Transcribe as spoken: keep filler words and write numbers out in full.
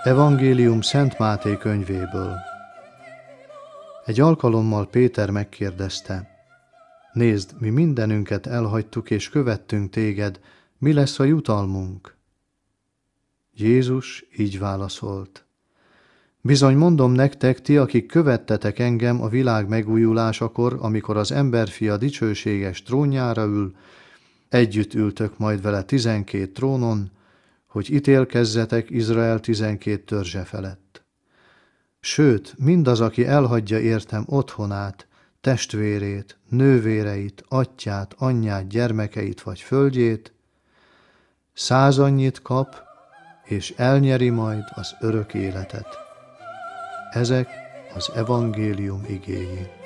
Evangélium Szent Máté könyvéből. Egy alkalommal Péter megkérdezte: Nézd, mi mindenünket elhagytuk és követtünk téged, mi lesz a jutalmunk? Jézus így válaszolt: Bizony mondom nektek, ti, akik követtetek engem a világ megújulásakor, amikor az emberfia dicsőséges trónjára ül, együtt ültök majd vele tizenkét trónon, hogy ítélkezzetek Izrael tizenkét törzse felett. Sőt, mindaz, aki elhagyja értem otthonát, testvérét, nővéreit, atyját, anyját, gyermekeit vagy földjét, százannyit kap, és elnyeri majd az örök életet. Ezek az evangélium igéi.